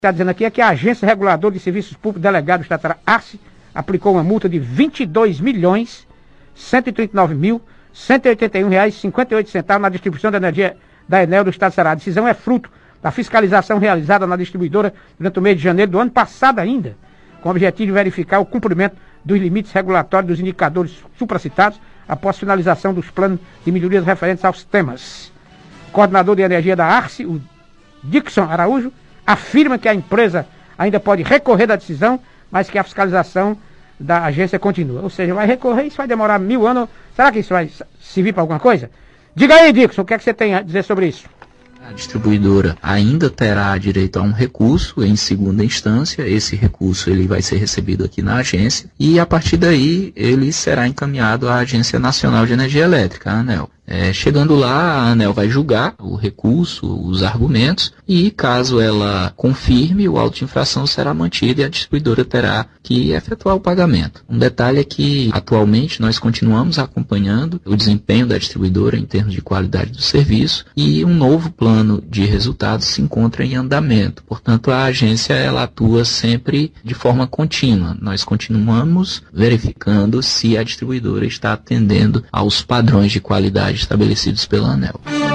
Está dizendo aqui é que a Agência Reguladora de Serviços Públicos Delegado do Estado Arce aplicou uma multa de R$ 22.139.181,58 na distribuição da energia da Enel do Estado de Ceará. A decisão é fruto da fiscalização realizada na distribuidora durante o mês de janeiro do ano passado ainda, com o objetivo de verificar o cumprimento dos limites regulatórios dos indicadores supracitados após finalização dos planos de melhorias referentes aos temas. O coordenador de energia da Arce, o Dixon Araújo, afirma que a empresa ainda pode recorrer da decisão, mas que a fiscalização da agência continua. Ou seja, vai recorrer, isso vai demorar 1000 anos. Será que isso vai servir para alguma coisa? Diga aí, Dixon, o que é que você tem a dizer sobre isso? A distribuidora ainda terá direito a um recurso em segunda instância. Esse recurso ele vai ser recebido aqui na agência e a partir daí ele será encaminhado à Agência Nacional de Energia Elétrica, a ANEEL. Chegando lá, a ANEEL vai julgar o recurso, os argumentos, e caso ela confirme, o auto de infração será mantido e a distribuidora terá que efetuar o pagamento. Um detalhe é que, atualmente, nós continuamos acompanhando o desempenho da distribuidora em termos de qualidade do serviço e um novo plano de resultados se encontra em andamento. Portanto, a agência ela atua sempre de forma contínua. Nós continuamos verificando se a distribuidora está atendendo aos padrões de qualidade estabelecidos pela ANEEL.